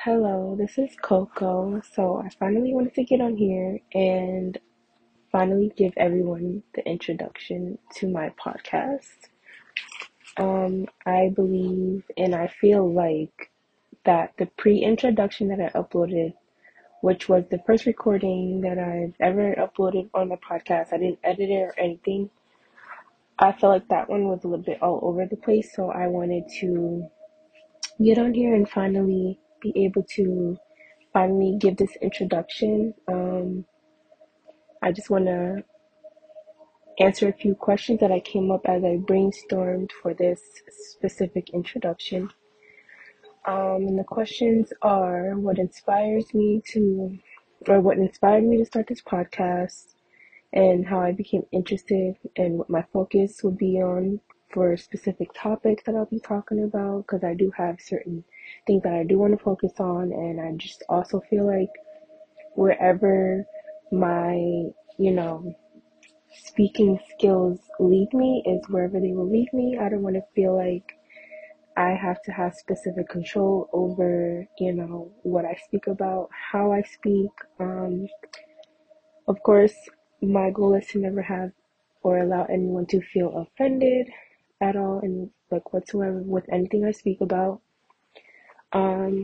Hello, this is Coco. So I finally wanted to get on here and finally give everyone the introduction to my podcast. I believe and I feel like that the pre-introduction that I uploaded, which was the first recording that I've ever uploaded on the podcast, I didn't edit it or anything. I felt like that one was a little bit all over the place, so I wanted to get on here and finally be able to finally give this introduction. I just want to answer a few questions that I came up as I brainstormed for this specific introduction. And the questions are what inspired me to start this podcast, and how I became interested, and what my focus would be on for specific topics that I'll be talking about, because I do have certain things that I do want to focus on, and I just also feel like wherever my, you know, speaking skills lead me is wherever they will lead me. I don't want to feel like I have to have specific control over, what I speak about, how I speak. Of course, my goal is to never have or allow anyone to feel offended at all and like whatsoever with anything I speak about. Um,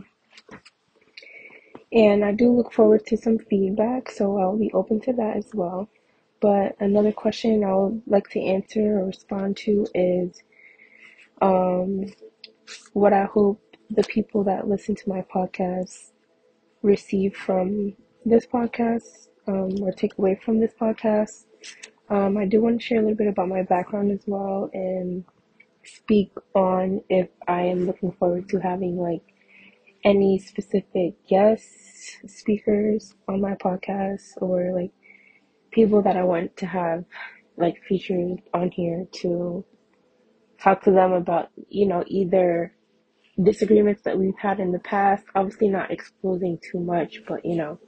and I do look forward to some feedback, so I'll be open to that as well. But another question I would like to answer or respond to is um, what I hope the people that listen to my podcast receive from this podcast, or take away from this podcast. I do want to share a little bit about my background as well and speak on if I am looking forward to having like any specific guest speakers on my podcast, or like people that I want to have like featured on here to talk to them about, either disagreements that we've had in the past, obviously not exposing too much, but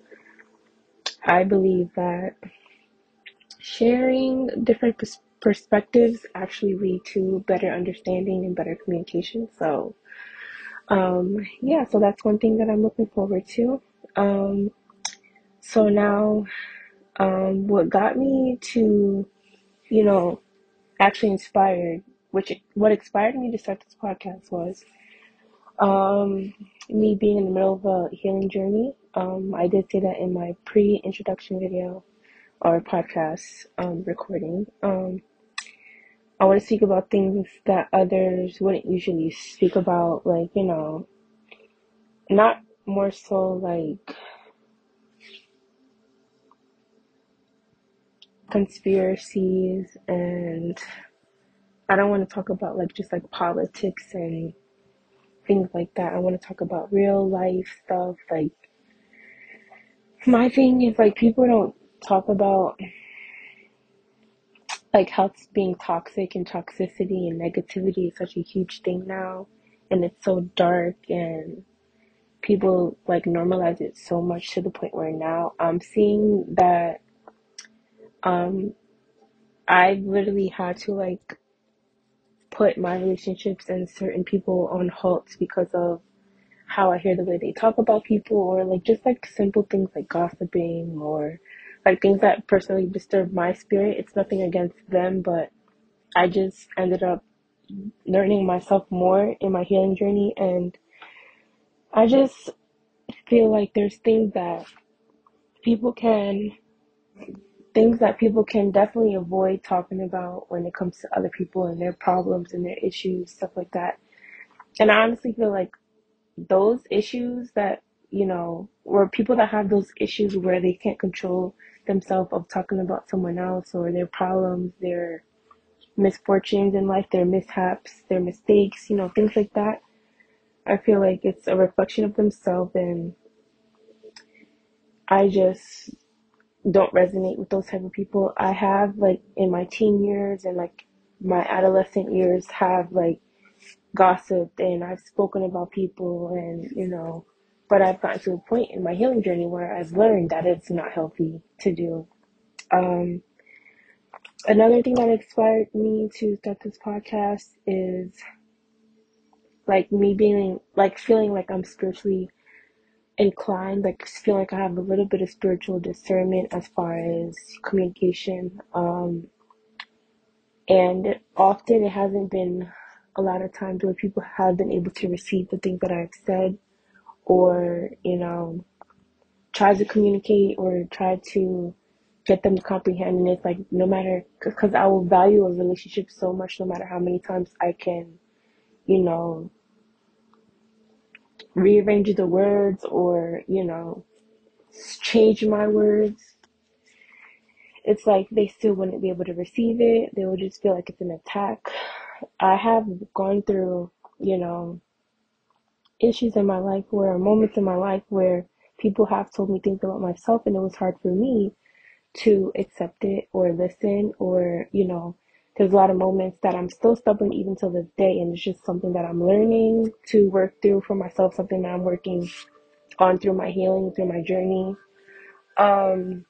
I believe that sharing different perspectives actually lead to better understanding and better communication. So, yeah, so that's one thing that I'm looking forward to. Um, so now, what got me to, you know, actually inspired, what inspired me to start this podcast was um, me being in the middle of a healing journey. I did say that in my pre-introduction video or podcast recording. I want to speak about things that others wouldn't usually speak about, like, not more so like conspiracies, and I don't want to talk about like just like politics and things like that. I want to talk about real life stuff. Like, my thing is like people don't talk about like health being toxic, and toxicity and negativity is such a huge thing now, and it's so dark, and people like normalize it so much to the point where now I'm seeing that um I've literally had to like put my relationships and certain people on halts because of how I hear the way they talk about people, or like just like simple things like gossiping, or like things that personally disturb my spirit. It's nothing against them, but I just ended up learning myself more in my healing journey, and I just feel like there's people can people can definitely avoid talking about when it comes to other people and their problems and their issues, stuff like that. And I honestly feel like those issues that, or people that have those issues where they can't control themselves of talking about someone else or their problems, their misfortunes in life, their mishaps, their mistakes, things like that. I feel like it's a reflection of themselves, and I just don't resonate with those type of people. I have like in my teen years and like my adolescent years have like gossiped, and I've spoken about people, and but I've gotten to a point in my healing journey where I've learned that it's not healthy to do. Um, Another thing that inspired me to start this podcast is like me being like feeling like I'm spiritually inclined, like feel like I have a little bit of spiritual discernment as far as communication. And often it hasn't been a lot of times where people have been able to receive the things that I've said, or, try to communicate or try to get them to comprehend. And it's like, no matter, because I will value a relationship so much, no matter how many times I can, you know, rearrange the words or, change my words. It's like they still wouldn't be able to receive it. They would just feel like it's an attack. I have gone through, you know, issues in my life where moments in my life where people have told me things about myself, and it was hard for me to accept it or listen, or, there's a lot of moments that I'm still stubborn even till this day, and it's just something that I'm learning to work through for myself, something that I'm working on through my healing, through my journey. Um,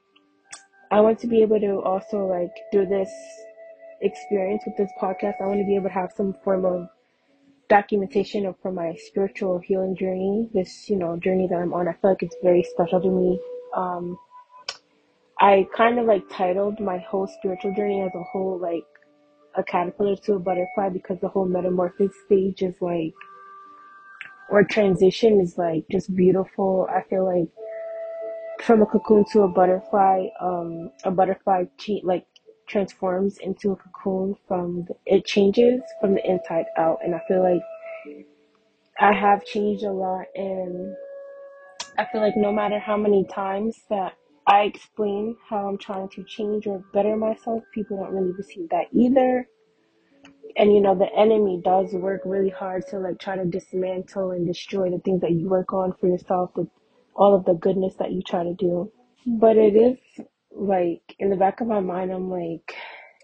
I want to be able to also, like, through this experience with this podcast, I want to be able to have some form of documentation of from my spiritual healing journey, this, journey that I'm on. I feel like it's very special to me. Um, I kind of like titled my whole spiritual journey as a whole, like a caterpillar to a butterfly, because the whole metamorphic stage is like, or transition is like just beautiful. I feel like from a cocoon to a butterfly like transforms into a cocoon it changes from the inside out. And I feel like I have changed a lot, and I feel like no matter how many times that I explain how I'm trying to change or better myself, people don't really receive that either. And the enemy does work really hard to like try to dismantle and destroy the things that you work on for yourself, with all of the goodness that you try to do. But it is like in the back of my mind, I'm like,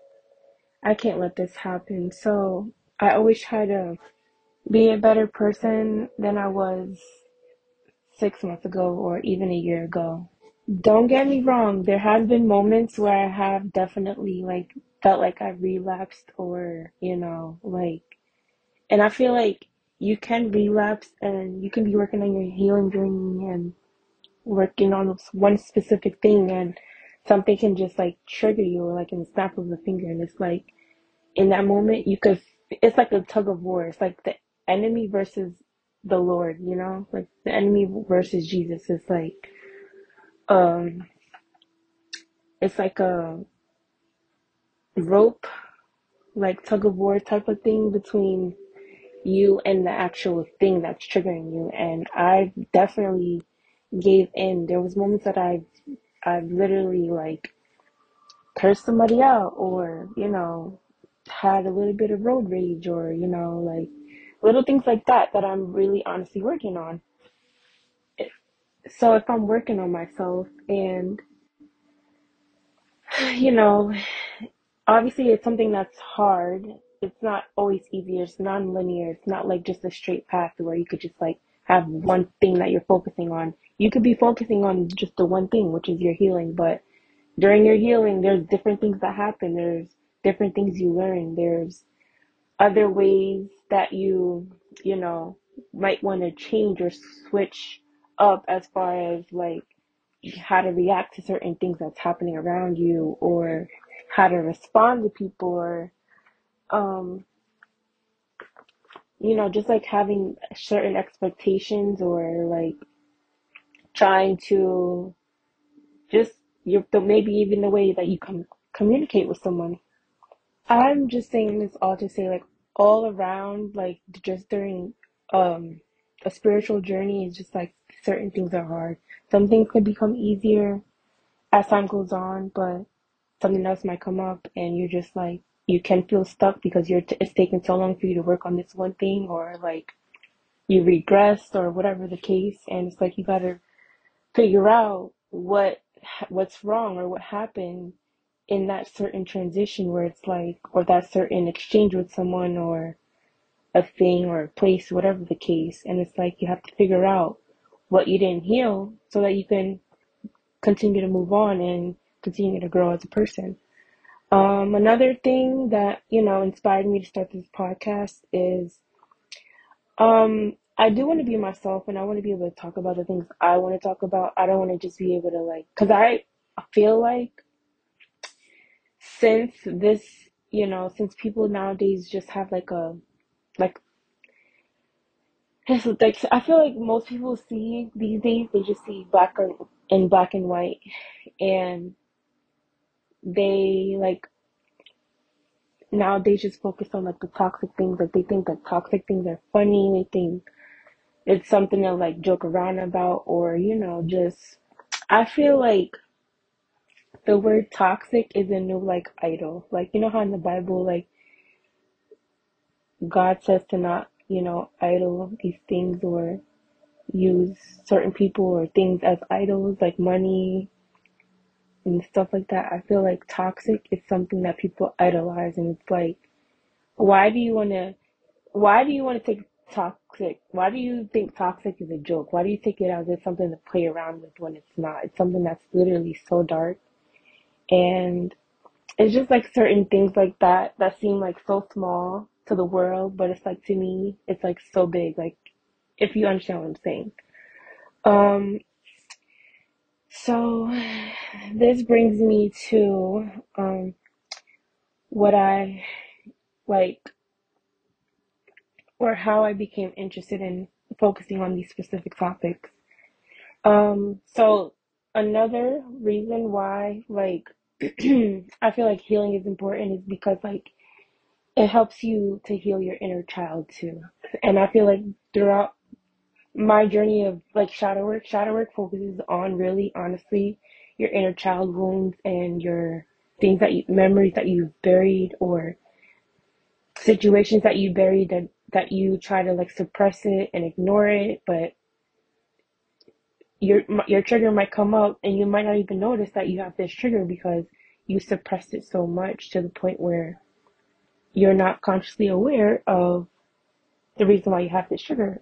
I can't let this happen. So I always try to be a better person than I was 6 months ago or even a year ago. Don't get me wrong, there has been moments where I have definitely like felt like I relapsed, or, like, and I feel like you can relapse and you can be working on your healing journey and working on one specific thing, and something can just like trigger you, or like in the snap of the finger. And it's like in that moment, it's like a tug of war. It's like the enemy versus the Lord, like the enemy versus Jesus. Um, it's like a rope, like tug of war type of thing between you and the actual thing that's triggering you. And I definitely gave in. There was moments that I've literally like cursed somebody out, or, had a little bit of road rage, or, like little things like that I'm really honestly working on. So if I'm working on myself, and, you know, obviously it's something that's hard. It's not always easy. It's non-linear. It's not like just a straight path where you could just like have one thing that you're focusing on. You could be focusing on just the one thing, which is your healing, but during your healing, there's different things that happen. There's different things you learn. There's other ways that you know, might want to change or switch up as far as like how to react to certain things that's happening around you, or how to respond to people, or, um, just like having certain expectations, or like trying to just maybe even the way that you communicate with someone. I'm just saying this all to say, like, all around, like, just during um a spiritual journey, is just like certain things are hard. Some things can become easier as time goes on, but something else might come up, and you're just like, you can feel stuck because it's taking so long for you to work on this one thing, or like you regressed, or whatever the case. And it's like you gotta figure out what's wrong, or what happened in that certain transition, where it's like, or that certain exchange with someone, or a thing, or a place, whatever the case. And it's like you have to figure out what you didn't heal, so that you can continue to move on and continue to grow as a person. Another thing that, inspired me to start this podcast is, I do want to be myself and I want to be able to talk about the things I want to talk about. I don't want to just be able to like, because I feel like since this, since people nowadays just have like, it's like, I feel like most people see these days, they just see black and white, and they like, now they just focus on like the toxic things. Like they think that toxic things are funny. They think it's something to like joke around about, or just. I feel like the word toxic is a new like idol. Like how in the Bible, like God says to not idol these things or use certain people or things as idols, like money and stuff like that. I feel like toxic is something that people idolize, and it's like, why do you want to? Why do you want to take toxic? Why do you think toxic is a joke? Why do you take it as it's something to play around with when it's not? It's something that's literally so dark. And it's just like certain things like that seem like so small to the world, but it's like to me, it's like so big. Like if you understand what I'm saying. Um, so this brings me to what I like, or how I became interested in focusing on these specific topics. So another reason why like I feel like healing is important is because like it helps you to heal your inner child too. And I feel like throughout my journey of like shadow work focuses on really honestly your inner child wounds and your things memories that you've buried, or situations that you buried that you try to like suppress it and ignore it, but your trigger might come up and you might not even notice that you have this trigger because you suppressed it so much to the point where you're not consciously aware of the reason why you have this trigger.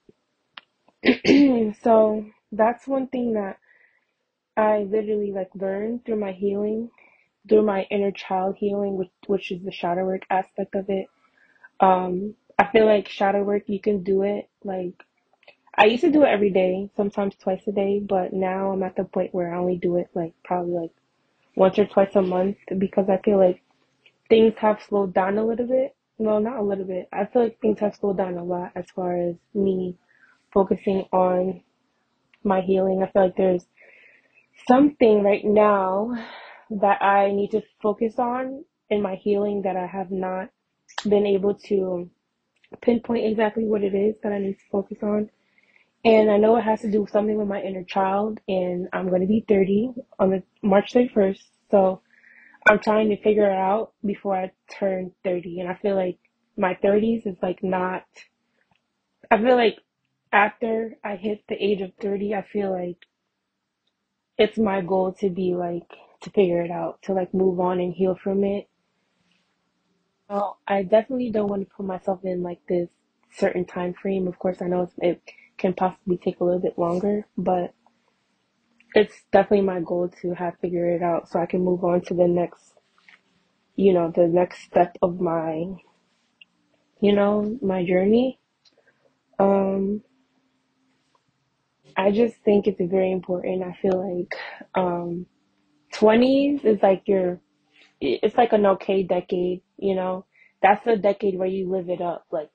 So that's one thing that I literally like learned through my healing, through my inner child healing, which is the shadow work aspect of it. I feel like shadow work, you can do it like, I used to do it every day, sometimes twice a day, but now I'm at the point where I only do it like probably like once or twice a month, because I feel like things have slowed down a little bit. No, not a little bit. I feel like things have slowed down a lot as far as me focusing on my healing. I feel like there's something right now that I need to focus on in my healing that I have not been able to pinpoint exactly what it is that I need to focus on. And I know it has to do with something with my inner child, and I'm going to be 30 on the March 31st. So I'm trying to figure it out before I turn 30. And I feel like my 30s is like not, I feel like after I hit the age of 30, I feel like it's my goal to be like, to figure it out, to like move on and heal from it. Well, I definitely don't want to put myself in like this certain time frame. Of course, I know it can possibly take a little bit longer, but it's definitely my goal to have figured it out so I can move on to the next, the next step of my journey. Um, I just think it's very important. I feel like 20s is like it's like an okay decade, That's the decade where you live it up, like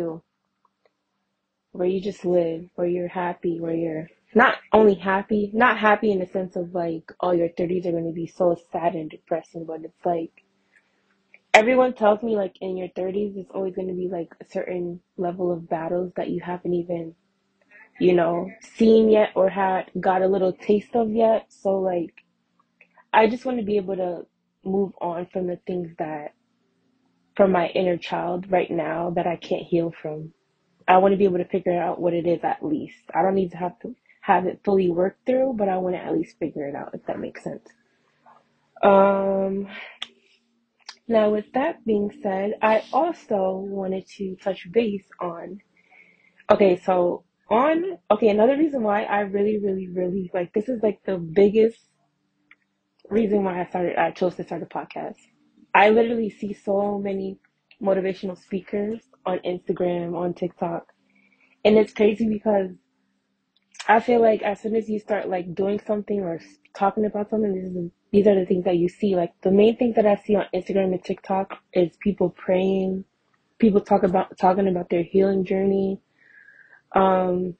where you just live, where you're happy, where you're not only happy, not happy in the sense of like, oh, your 30s are going to be so sad and depressing, but it's like, everyone tells me like in your 30s, it's always going to be like a certain level of battles that you haven't even, seen yet or had got a little taste of yet. So like, I just want to be able to move on from the things from my inner child right now that I can't heal from. I want to be able to figure out what it is at least. I don't need to have it fully worked through, but I want to at least figure it out, if that makes sense. Um, Now with that being said, I also wanted to touch base on, okay, so another reason why I really, really, really like, this is like the biggest reason why I chose to start a podcast. I literally see so many motivational speakers on Instagram, on TikTok, And it's crazy because I feel like as soon as you start like doing something or talking about something, these are the things that you see. Like the main things that I see on Instagram and TikTok is people praying, people talking about their healing journey, um,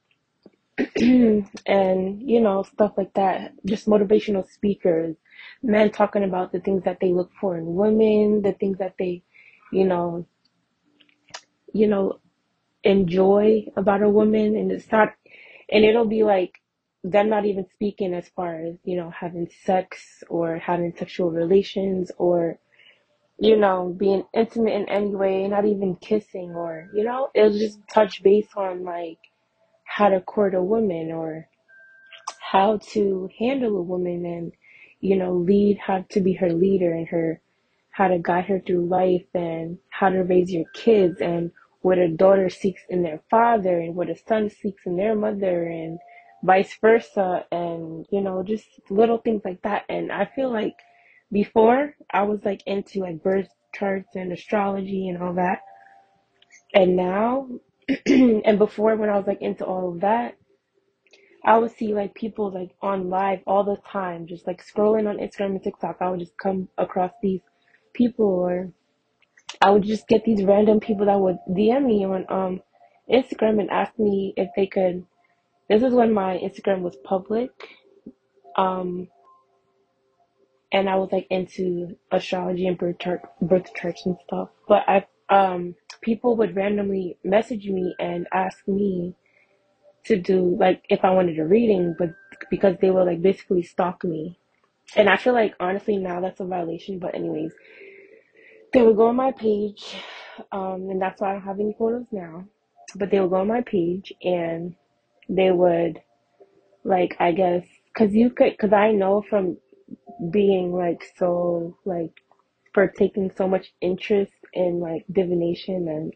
and stuff like that. Just motivational speakers, men talking about the things that they look for in women, the things that they, you know, you know, enjoy about a woman, and it's not, and it'll be like them not even speaking as far as having sex or having sexual relations or being intimate in any way, not even kissing, or it'll just touch base on like how to court a woman or how to handle a woman, and lead, how to be her leader, and her how to guide her through life, and how to raise your kids, and what a daughter seeks in their father and what a son seeks in their mother, and vice versa, and just little things like that. And I feel like before I was like into like birth charts and astrology and all that, and now and before, when I was like into all of that, I would see like people like on live all the time, just like scrolling on Instagram and TikTok. I would just come across these people, or I would just get these random people that would DM me on Instagram and ask me if they could. This is when my Instagram was public, um, and I was like into astrology and birth charts and stuff. But I people would randomly message me and ask me to do like if I wanted a reading, but because they were like basically stalk me. And I feel like honestly now that's a violation. But anyways, they would go on my page, and that's why I don't have any photos now. But they would go on my page and they would like, I guess, cause I know from being like so like for taking so much interest in like divination and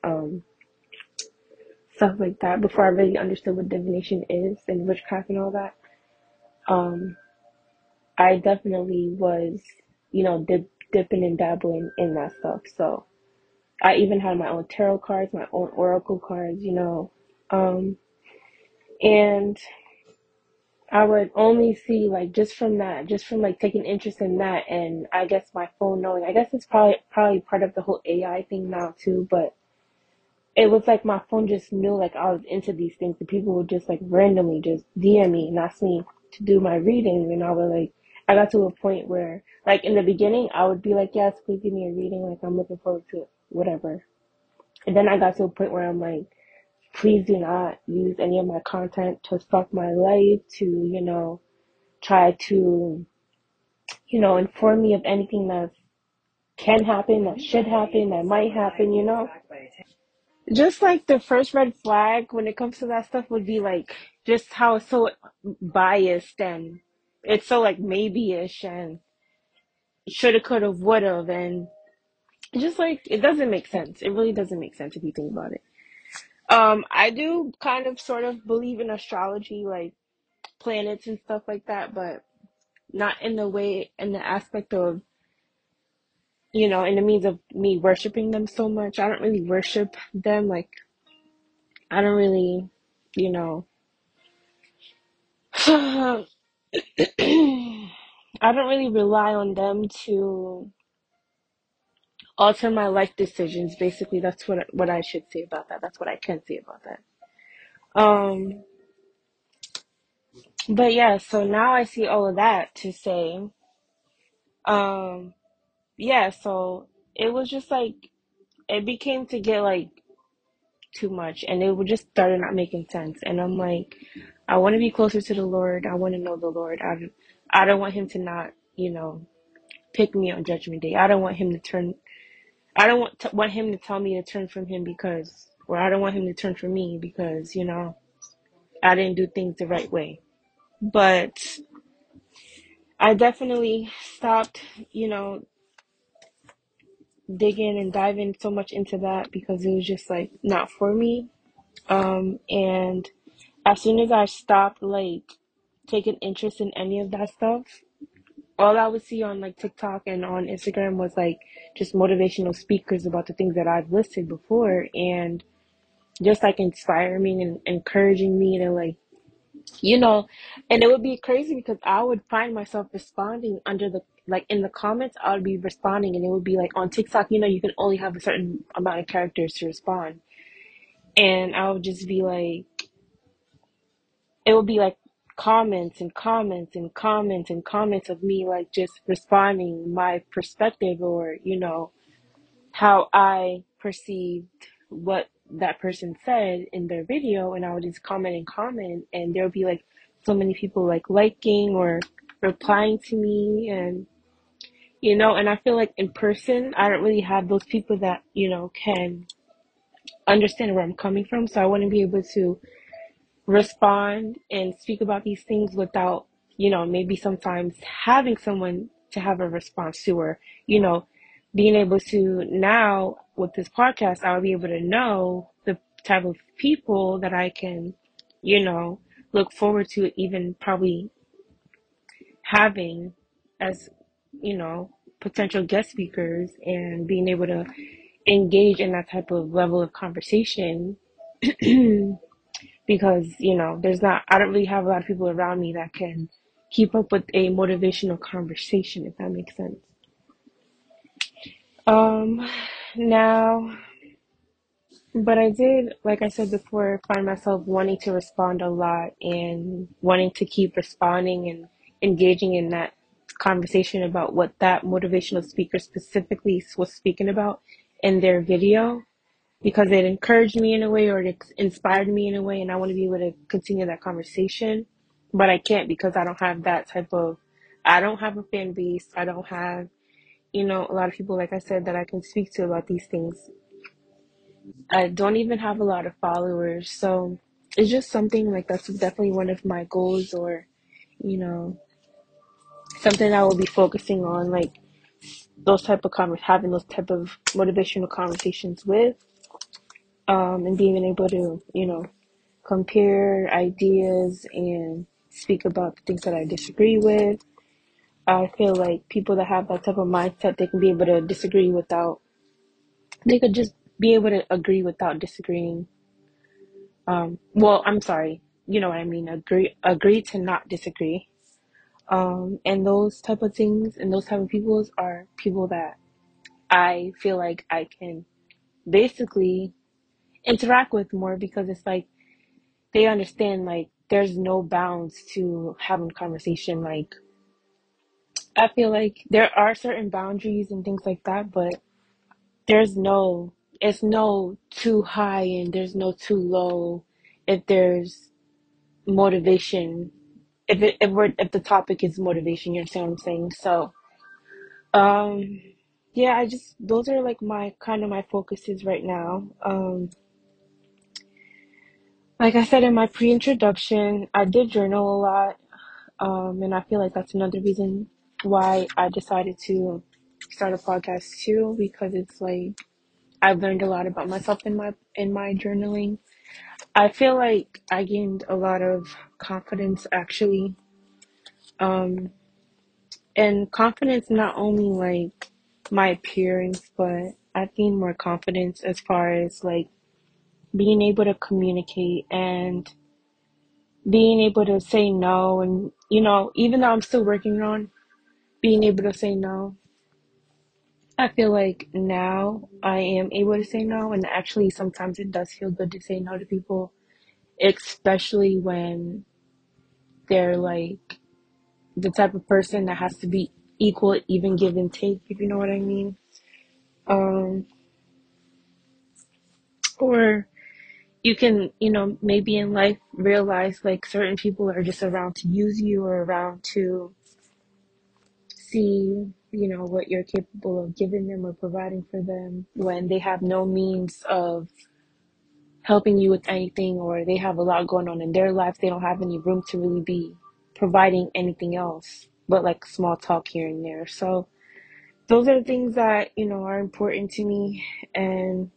stuff like that before I really understood what divination is and witchcraft and all that. Um, I definitely was, dipping and dabbling in that stuff. So I even had my own tarot cards, my own oracle cards. Um, and I would only see like just from that, just from like taking interest in that, and I guess my phone knowing. I guess it's probably part of the whole AI thing now too, but it was like my phone just knew like I was into these things. The people would just like randomly just DM me and ask me to do my reading, and I would like. I got to a point where, like in the beginning, I would be like, "Yes, please give me a reading. Like I'm looking forward to it, whatever." And then I got to a point where I'm like, please do not use any of my content to suck my life, to, try to, inform me of anything that can happen, that should happen, that might happen. Just like the first red flag when it comes to that stuff would be like just how it's so biased, and it's so like maybe-ish and shoulda, coulda, woulda, and just like it doesn't make sense. It really doesn't make sense if you think about it. I do kind of sort of believe in astrology, like planets and stuff like that, but not in the way, in the aspect of, in the means of me worshiping them so much. I don't really worship them. Like, I don't really, you know, I don't really rely on them to alter my life decisions. Basically, that's what I should say about that. That's what I can say about that. Um, but yeah, so now I see all of that to say, um, yeah, so it was just like it became to get like too much, and it would just started not making sense. And I'm like, I want to be closer to the Lord. I want to know the Lord. I don't want him to not, pick me on Judgment Day. I don't want him to turn. I don't want him to tell me to turn from him because, or I don't want him to turn from me because I didn't do things the right way. But I definitely stopped, digging and diving so much into that because it was just like not for me. And as soon as I stopped like taking interest in any of that stuff, all I would see on like TikTok and on Instagram was like just motivational speakers about the things that I've listed before. And just like inspire me and encouraging me to like, you know, and it would be crazy because I would find myself responding under the like in the comments. I would be responding, and it would be like on TikTok. You know, you can only have a certain amount of characters to respond, and I would just be like, it would be like comments and comments and comments and comments of me like just responding my perspective, or how I perceived what that person said in their video, and I would just comment and comment, and there would be like so many people like liking or replying to me, and and I feel like in person I don't really have those people that can understand where I'm coming from, so I wouldn't be able to respond and speak about these things without, maybe sometimes having someone to have a response to, or, being able to now with this podcast, I'll be able to know the type of people that I can, you know, look forward to even probably having as, potential guest speakers, and being able to engage in that type of level of conversation. Because I don't really have a lot of people around me that can keep up with a motivational conversation, if that makes sense. um Now, but I did, like I said before, find myself wanting to respond a lot and wanting to keep responding and engaging in that conversation about what that motivational speaker specifically was speaking about in their video, because it encouraged me in a way, or it inspired me in a way, and I want to be able to continue that conversation. But I can't, because I don't have that type of, I don't have a fan base. I don't have, a lot of people, like I said, that I can speak to about these things. I don't even have a lot of followers. So it's just something like that's definitely one of my goals, or, you know, something I will be focusing on, like those type of having those type of motivational conversations with, and being able to, compare ideas and speak about the things that I disagree with. I feel like people that have that type of mindset, they can be able to disagree without, they could just be able to agree without disagreeing. Well, I'm sorry, you know what I mean? Agree to not disagree. And those type of things and those type of peoples are people that I feel like I can basically interact with more, because it's like they understand like there's no bounds to having conversation. Like I feel like there are certain boundaries and things like that, but there's no it's no too high and there's no too low if there's motivation. If the topic is motivation, you understand what I'm saying? So um yeah, I just those are like my kind of my focuses right now. Like I said in my pre-introduction, I did journal a lot. And I feel like that's another reason why I decided to start a podcast too, because it's like I've learned a lot about myself in my journaling. I feel like I gained a lot of confidence actually. Um, and confidence not only like my appearance, but I've gained more confidence as far as like being able to communicate and being able to say no, and even though I'm still working on being able to say no, I feel like now I am able to say no, and actually sometimes it does feel good to say no to people, especially when they're like the type of person that has to be equal, even give and take, if you know what I mean. Um, or you can, maybe in life realize like certain people are just around to use you, or around to see, what you're capable of giving them or providing for them, when they have no means of helping you with anything, or they have a lot going on in their lives. They don't have any room to really be providing anything else but like small talk here and there. So those are the things that, are important to me. And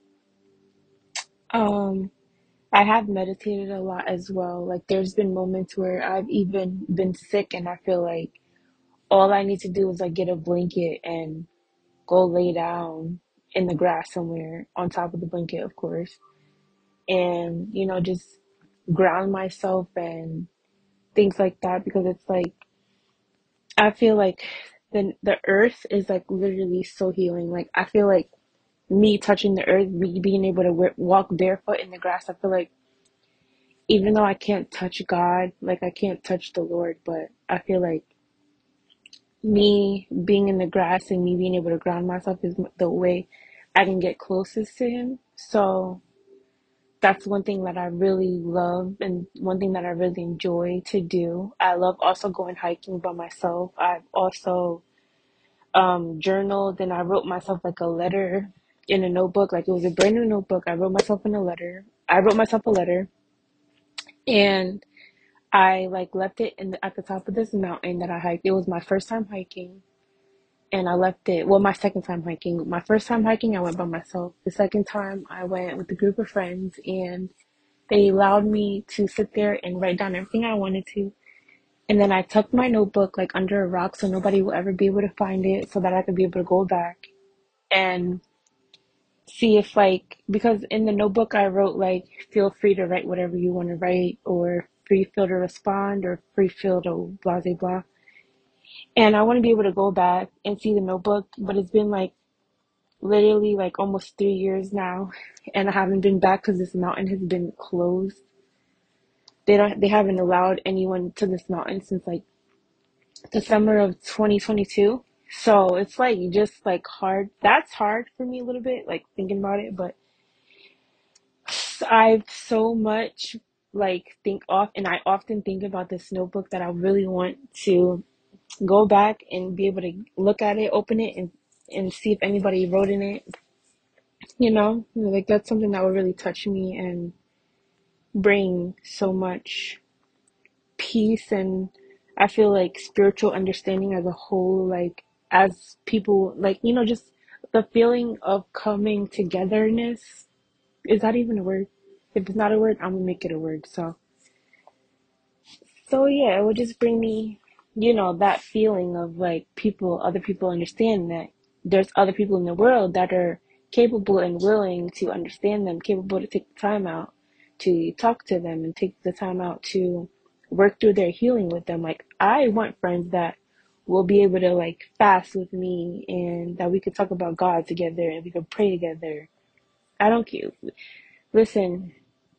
um I have meditated a lot as well. Like there's been moments where I've even been sick, and I feel like all I need to do is like get a blanket and go lay down in the grass somewhere, on top of the blanket, of course, and, just ground myself and things like that, because it's like I feel like the earth is like literally so healing. Like I feel like me touching the earth, me being able to walk barefoot in the grass, I feel like even though I can't touch God, like I can't touch the Lord, but I feel like me being in the grass and me being able to ground myself is the way I can get closest to Him. So that's one thing that I really love and one thing that I really enjoy to do. I love also going hiking by myself. I've also journaled, and I wrote myself like a letter in a notebook. Like it was a brand new notebook. I wrote myself in a letter. I wrote myself a letter, and I like left it at the top of this mountain that I hiked. It was my first time hiking, and I left it. Well, my second time hiking. My first time hiking, I went by myself. The second time, I went with a group of friends, and they allowed me to sit there and write down everything I wanted to. And then I tucked my notebook like under a rock so nobody will ever be able to find it, so that I could be able to go back and see if like, because in the notebook I wrote like, feel free to write whatever you want to write, or free feel to respond, or free feel to blah blah blah. And I want to be able to go back and see the notebook, but it's been like literally like almost 3 years now, and I haven't been back because this mountain has been closed. They haven't allowed anyone to this mountain since like the summer of 2022. So it's like just like hard. That's hard for me a little bit, like thinking about it, but I've so much like think off, and I often think about this notebook that I really want to go back and be able to look at it, open it, and see if anybody wrote in it. Like that's something that would really touch me and bring so much peace, and I feel like spiritual understanding as a whole, like as people, like, just the feeling of coming togetherness. Is that even a word? If it's not a word, I'm gonna make it a word. So yeah, it would just bring me, that feeling of like other people understand that there's other people in the world that are capable and willing to understand them, capable to take the time out to talk to them and take the time out to work through their healing with them. Like I want friends that will be able to like fast with me, and that we could talk about God together and we could pray together. I don't care. Listen,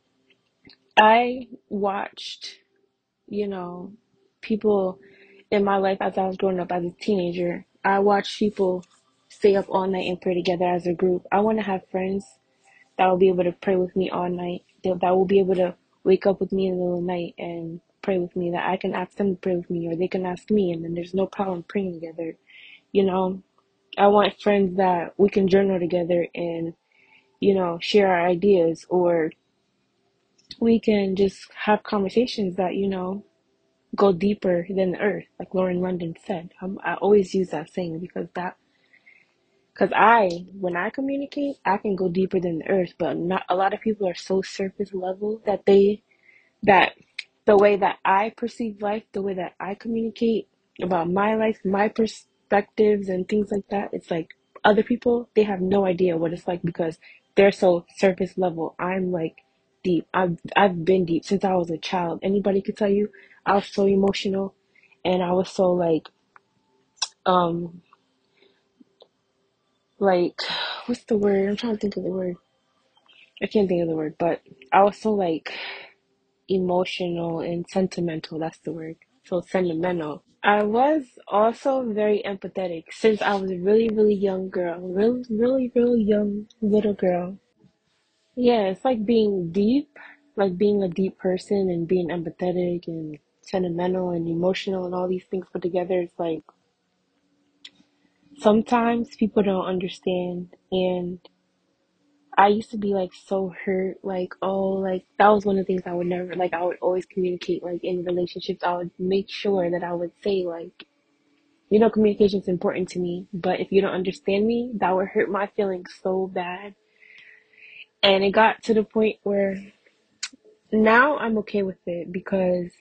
I watched, you know, people in my life as I was growing up as a teenager. I watched people stay up all night and pray together as a group. I want to have friends that will be able to pray with me all night, that will be able to wake up with me in the middle of the night and pray with me, that I can ask them to pray with me, or they can ask me, and then there's no problem praying together. You know, I want friends that we can journal together and, share our ideas, or we can just have conversations that, go deeper than the earth, like Lauren London said. I always use that saying because when I communicate, I can go deeper than the earth, but not a lot of people are so surface level that the way that I perceive life, the way that I communicate about my life, my perspectives and things like that, it's like other people, they have no idea what it's like because they're so surface level. I'm like deep. I've been deep since I was a child. Anybody could tell you I was so emotional, and I was so um like what's the word? I'm trying to think of the word. I can't think of the word, but I was so like emotional and sentimental. That's the word. So sentimental. I was also very empathetic since I was a really, really young girl. Really, really, really young little girl. Yeah, it's like being deep, like being a deep person and being empathetic and sentimental and emotional and all these things put together. It's like sometimes people don't understand, and I used to be like so hurt, like, oh, like that was one of the things I would never, like, I would always communicate, like, in relationships. I would make sure that I would say, like, communication is important to me, but if you don't understand me, that would hurt my feelings so bad. And it got to the point where now I'm okay with it, because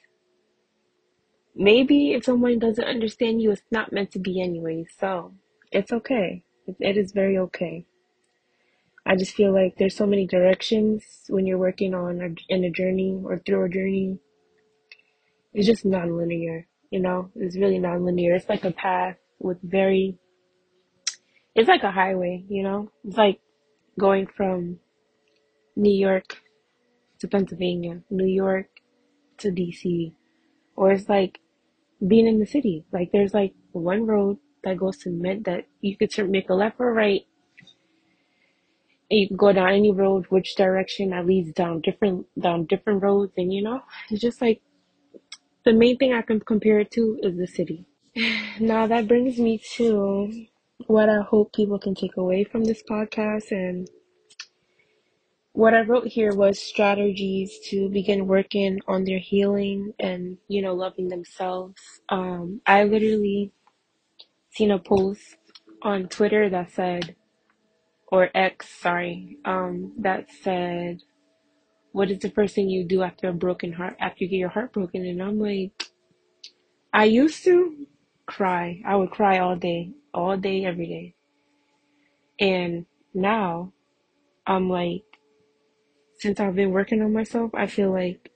maybe if someone doesn't understand you, it's not meant to be anyway. So it's okay. It is very okay. I just feel like there's so many directions when you're working on in a journey or through a journey. It's just non-linear, you know? It's really non-linear. It's like a path with very, it's like a highway, you know? It's like going from New York to Pennsylvania, New York to DC, or it's like being in the city. Like there's like one road that goes to Mint that you could make a left or right, and you can go down any road, which direction that leads down different roads, and you know, it's just like the main thing I can compare it to is the city. Now that brings me to what I hope people can take away from this podcast. And what I wrote here was strategies to begin working on their healing and, you know, loving themselves. I literally seen a post on Twitter that said, or X, sorry, that said, what is the first thing you do after a broken heart, after you get your heart broken? And I'm like, I used to cry. I would cry all day, every day. And now I'm like, since I've been working on myself, I feel like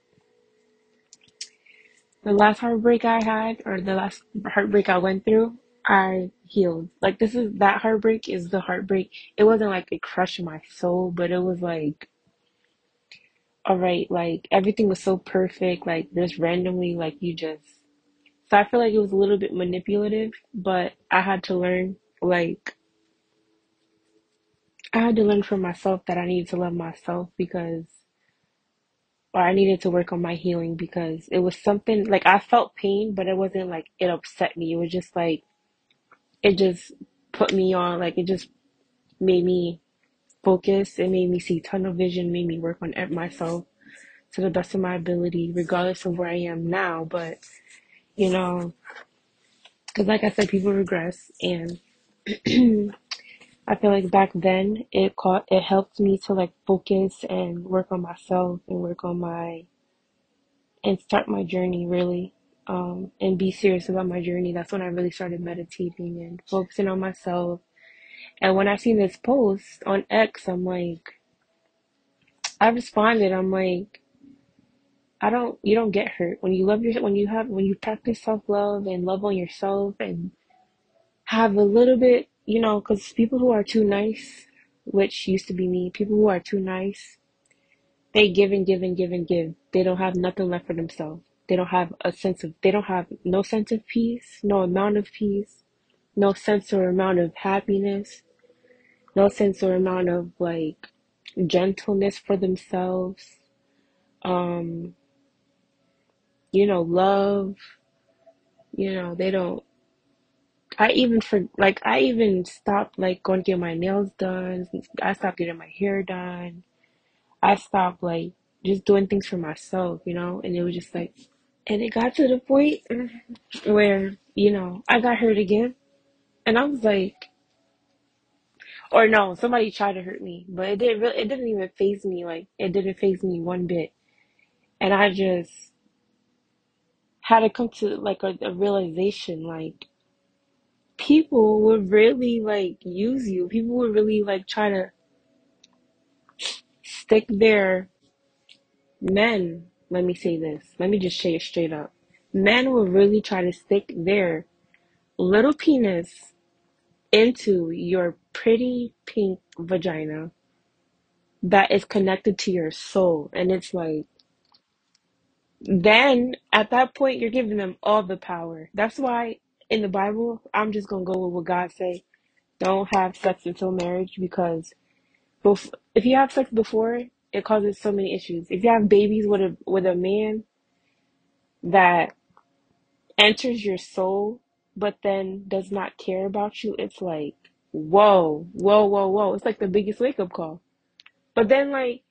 the last heartbreak I had, or the last heartbreak I went through, I healed. Like that heartbreak is the heartbreak. It wasn't like it crushed my soul, but it was like, all right, like everything was so perfect, like just randomly, like you just. So I feel like it was a little bit manipulative, but like, I had to learn for myself that I needed to love myself or I needed to work on my healing because it was something like I felt pain, but it wasn't like it upset me. It was just like, it just put me on, like, it just made me focus. It made me see tunnel vision, made me work on myself to the best of my ability, regardless of where I am now. But, you know, because like I said, people regress. And I feel like back then it helped me to like focus and work on myself and and start my journey really, and be serious about my journey. That's when I really started meditating and focusing on myself. And when I seen this post on X, I responded, I'm like, you don't get hurt when you when you practice self-love and love on yourself and have a little bit, you know, because people who are too nice, which used to be me, people who are too nice, they give and give and give and give. They don't have nothing left for themselves. They don't have no sense of peace, no amount of peace, no sense or amount of happiness, no sense or amount of like gentleness for themselves. Um, love, they don't. I even stopped like going to get my nails done. I stopped getting my hair done. I stopped like just doing things for myself, and it was just like, and it got to the point where, I got hurt again. And I was like, or no, somebody tried to hurt me, but it didn't even faze me. Like, it didn't faze me one bit. And I just had to come to like a realization, like, people would really like use you. People would really like try to stick their men. Let me say this. Let me just say it straight up. Men will really try to stick their little penis into your pretty pink vagina that is connected to your soul. And it's like, then at that point, you're giving them all the power. That's why in the Bible, I'm just going to go with what God say. Don't have sex until marriage, because if you have sex before, it causes so many issues. If you have babies with a man that enters your soul, but then does not care about you, it's like, whoa, whoa, whoa, whoa. It's like the biggest wake up call. But then, like,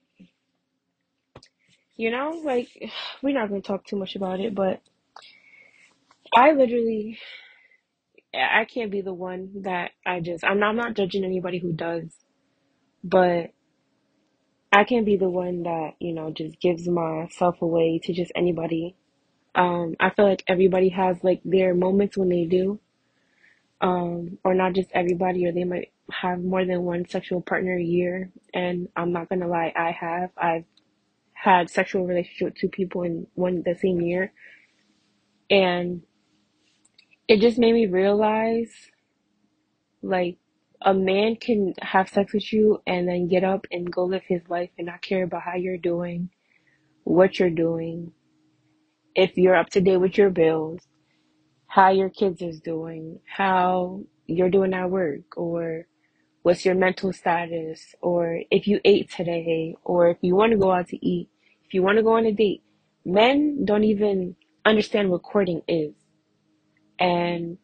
like, we're not going to talk too much about it, but I literally, I can't be the one that I'm not judging anybody who does, but I can't be the one that, just gives myself away to just anybody. I feel like everybody has like their moments when they do, or not just everybody, or have more than one sexual partner a year, and I'm not gonna lie, I've had sexual relationship with two people in one the same year, and it just made me realize like a man can have sex with you and then get up and go live his life and not care about how you're doing, what you're doing, if you're up to date with your bills, how your kids is doing, how you're doing at work, or what's your mental status, or if you ate today, or if you want to go out to eat, if you want to go on a date. Men don't even understand what courting is. And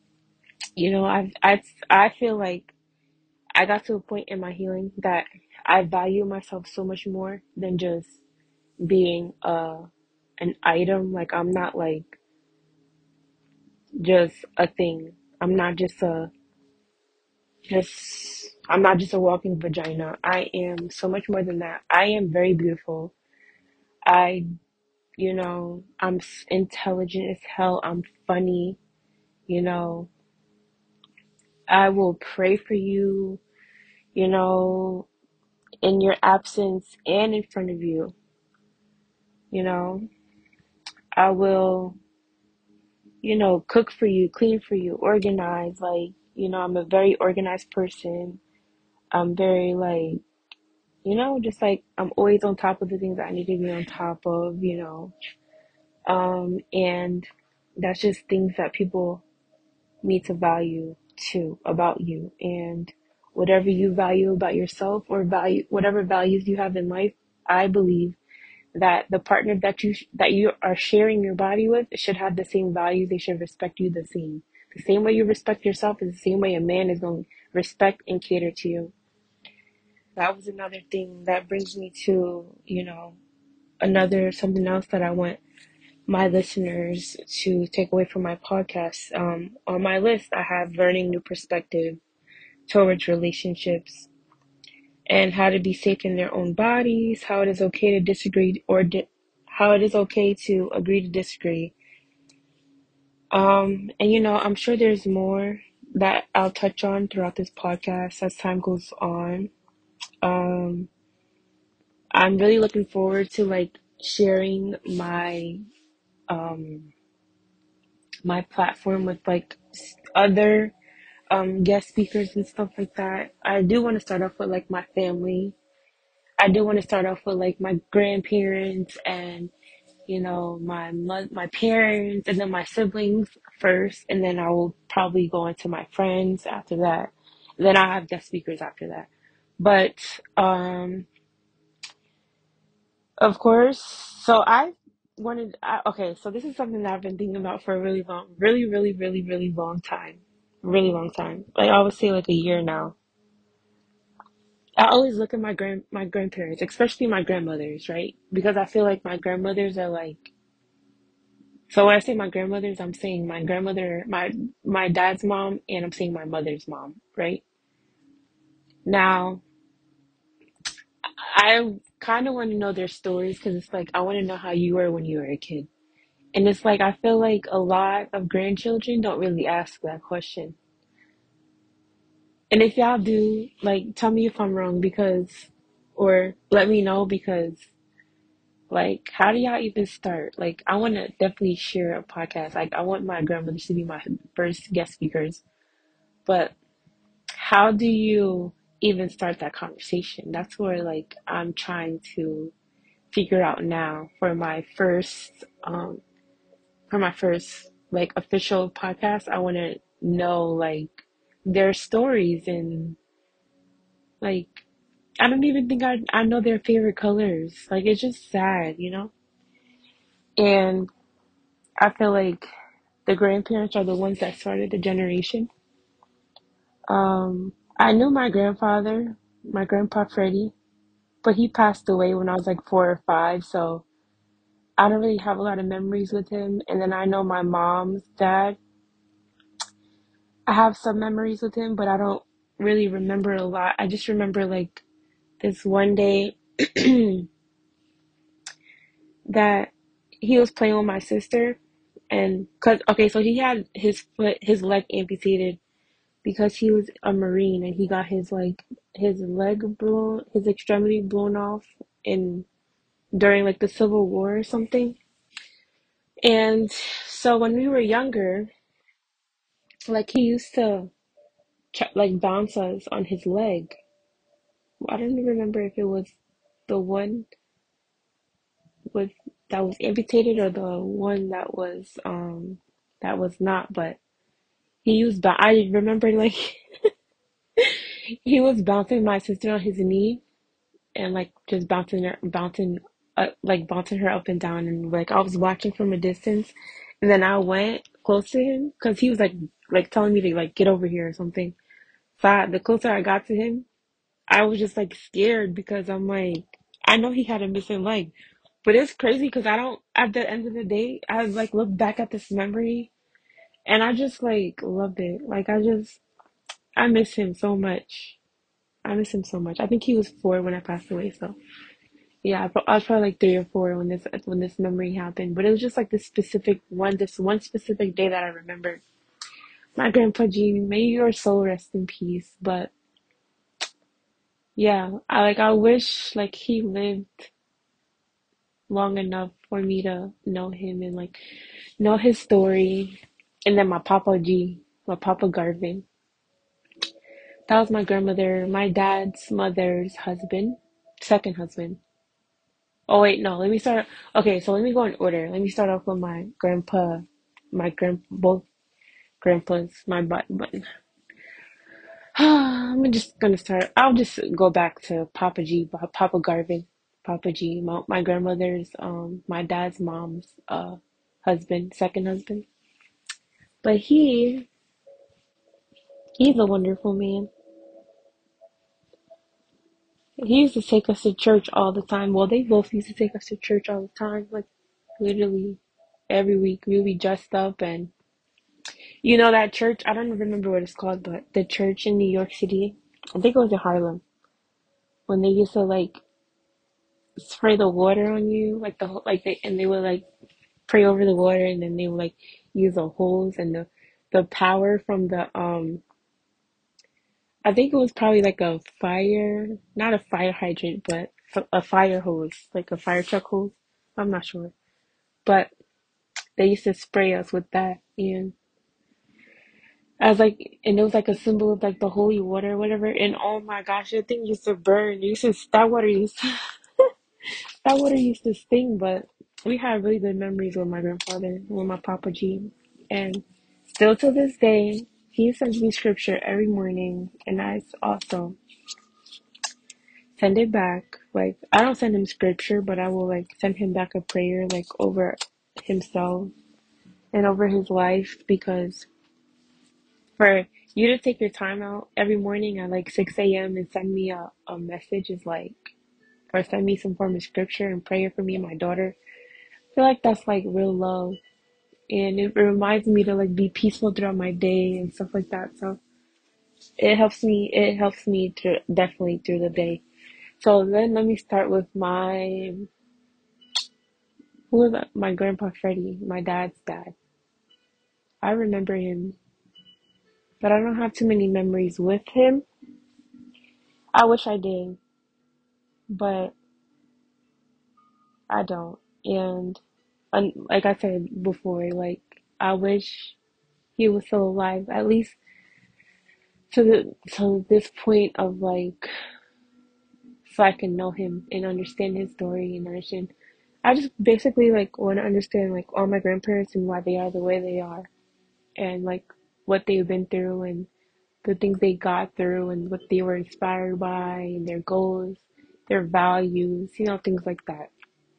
I feel like I got to a point in my healing that I value myself so much more than just being an item. Like I'm not like just a thing. I'm not just a I'm not just a walking vagina. I am so much more than that. I am very beautiful. I, I'm intelligent as hell. I'm funny. You know, I will pray for you, you know, in your absence and in front of you. You know, I will, cook for you, clean for you, organize. Like, I'm a very organized person. I'm very like, just like I'm always on top of the things that I need to be on top of. And that's just things that people need to value too about you. And whatever you value about yourself or value, whatever values you have in life, I believe that the partner that you are sharing your body with should have the same values. They should respect you the same. The same way you respect yourself is the same way a man is going to respect and cater to you. That was another thing that brings me to, another something else that I want my listeners to take away from my podcast. On my list, I have learning new perspective towards relationships and how to be safe in their own bodies, how it is okay to disagree how it is okay to agree to disagree. And I'm sure there's more that I'll touch on throughout this podcast as time goes on. Um, I'm really looking forward to like sharing um my platform with like other guest speakers and stuff like that. I do want to start off with like my family. I do want to start off with like my grandparents and my parents and then my siblings first, and then I will probably go into my friends after that. And then I have guest speakers after that. But of course, so okay, so this is something that I've been thinking about for a really, really, really, really long time. Really long time. Like I would say like a year now. I always look at my grandparents, especially my grandmothers, right? Because I feel like my grandmothers are like, so when I say my grandmothers, I'm saying my grandmother, my dad's mom, and I'm saying my mother's mom, right? Now, I kind of want to know their stories because it's like I want to know how you were when you were a kid. And it's like I feel like a lot of grandchildren don't really ask that question. And if y'all do, like tell me if I'm wrong or let me know because like how do y'all even start? Like I want to definitely share a podcast. Like I want my grandmothers to be my first guest speakers. But how do you even start that conversation? That's where like I'm trying to figure out now for my first like official podcast. I want to know like their stories and like I don't even think I know their favorite colors. Like it's just sad. And I feel like the grandparents are the ones that started the generation. I knew my grandfather, my grandpa Freddie, but he passed away when I was like 4 or 5, so I don't really have a lot of memories with him. And then I know my mom's dad. I have some memories with him, but I don't really remember a lot. I just remember like this one day that he was playing with my sister, and cause okay, so he had his leg amputated because he was a Marine and he got his leg blown, his extremity blown off in during like the Civil War or something. And so when we were younger, like he used to like bounce us on his leg. I don't even remember if it was the one with that was amputated or the one that was not, but he used I remember like he was bouncing my sister on his knee and like just bouncing her up and down, and like I was watching from a distance, and then I went close to him because he was like telling me to like get over here or something. So the closer I got to him, I was just like scared because I'm like, I know he had a missing leg, but it's crazy because I don't. At the end of the day, I like look back at this memory and I just like loved it. Like I miss him so much. I miss him so much. I think he was 4 when I passed away, so. Yeah, I was probably like 3 or 4 when this memory happened. But it was just like this one specific day that I remember. My grandpa G, may your soul rest in peace. But yeah, I wish like he lived long enough for me to know him and like know his story. And then my Papa Garvin, that was my grandmother, my dad's mother's husband, second husband. Oh wait, no. Let me start. Okay, so let me go in order. Let me start off with both grandpas. I'm just gonna start. I'll just go back to Papa G, Papa Garvin, Papa G. My grandmother's, my dad's mom's, husband, second husband. But he's a wonderful man. He used to take us to church all the time. Well, they both used to take us to church all the time, like literally every week. We would be dressed up and you know that church? I don't remember what it's called, but the church in New York City, I think it was in Harlem, when they used to like spray the water on you, like and they would like pray over the water, and then they would like use the hose and the power from I think it was probably like a fire, not a fire hydrant, but a fire hose, like a fire truck hose. I'm not sure, but they used to spray us with that, and as like, and it was like a symbol of like the holy water or whatever. And oh my gosh, that thing used to burn. That water used that water used to sting. But we had really good memories with my grandfather, with my Papa G, and still to this day, he sends me scripture every morning, and I also send it back. Like I don't send him scripture, but I will like send him back a prayer like over himself and over his life because for you to take your time out every morning at like 6 a.m. and send me a message is like, or send me some form of scripture and prayer for me and my daughter. I feel like that's like real love. And it reminds me to like be peaceful throughout my day and stuff like that. So it helps me to definitely through the day. So then let me start with who was that? My grandpa Freddie, my dad's dad. I remember him, but I don't have too many memories with him. I wish I did, but I don't. And like I said before, like I wish he was still alive, at least to this point of like, so I can know him and understand his story and understand. I just basically like want to understand like all my grandparents and why they are the way they are, and like what they've been through and the things they got through and what they were inspired by and their goals, their values, things like that.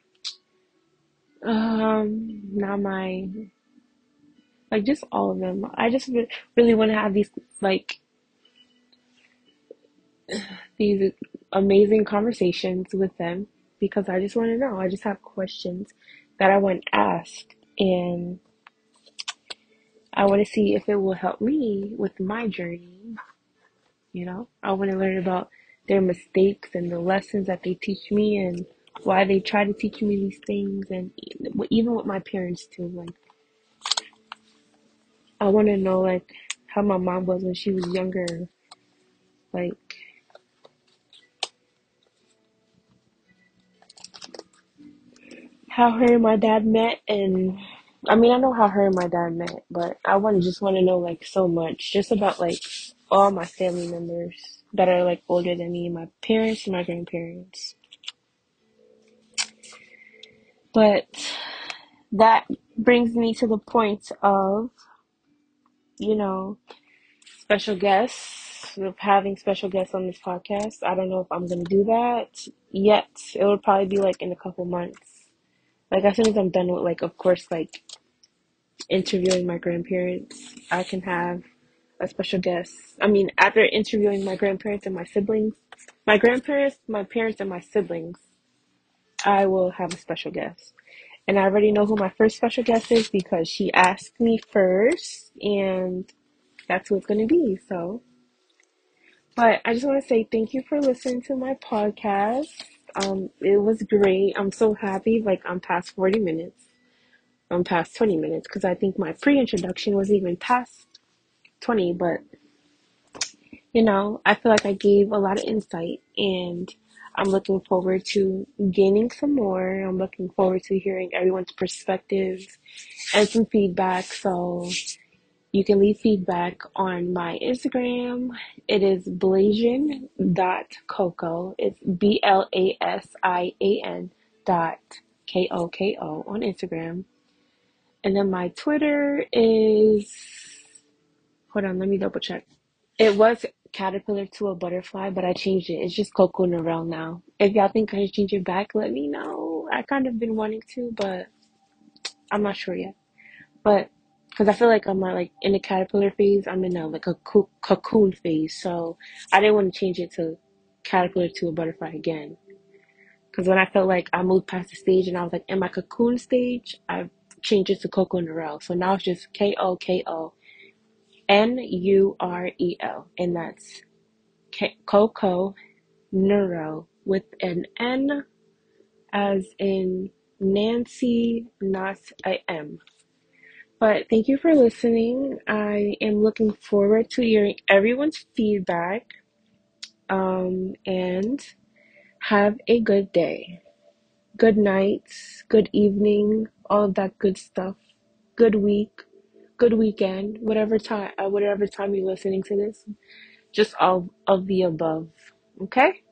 Not my like just all of them. I just really want to have like these amazing conversations with them because I just want to know. I just have questions that I want asked, and I want to see if it will help me with my journey. I want to learn about their mistakes and the lessons that they teach me and why they try to teach me these things, and even with my parents too. Like I want to know like how my mom was when she was younger. Like, how her and my dad met, and I mean, I know how her and my dad met, but I want to know like so much just about like all my family members that are like older than me, my parents and my grandparents. But that brings me to the point of, you know, special guests, of having special guests on this podcast. I don't know if I'm gonna do that yet. It will probably be like in a couple months. Like as soon as I'm done with like, of course, like interviewing my grandparents, I can have a special guest. I mean, after interviewing my grandparents and my siblings, my grandparents, my parents, and my siblings, I will have a special guest. And I already know who my first special guest is because she asked me first, and that's who it's going to be. So, but I just want to say thank you for listening to my podcast. It was great. I'm so happy. Like, I'm past 40 minutes. I'm past 20 minutes because I think my pre-introduction was even past 20, but I feel like I gave a lot of insight, and I'm looking forward to gaining some more. I'm looking forward to hearing everyone's perspectives and some feedback. So you can leave feedback on my Instagram. It is blasian.coco. It's BLASIAN dot KOKO on Instagram. And then my Twitter is, hold on, let me double check. It was caterpillar to a butterfly, but I changed it. It's just Coco Narelle now. If y'all think I should change it back, let me know. I kind of been wanting to, but I'm not sure yet. But because I feel like I'm not like in the caterpillar phase, I'm in a like a cocoon phase. So I didn't want to change it to caterpillar to a butterfly again. Because when I felt like I moved past the stage and I was like in my cocoon stage, I changed it to Coco Narelle. So now it's just KOKONUREL, and that's Coco Neuro with an N as in Nancy, not a M. But thank you for listening. I am looking forward to hearing everyone's feedback. And have a good day, good night, good evening, all of that good stuff. Good week, good weekend, whatever time you're listening to this. Just all of the above. Okay?